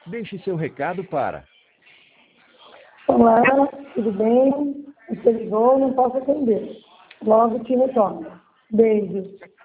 Deixe seu recado para... Olá, tudo bem? Você ligou, não posso atender. Logo te retorno. Beijos.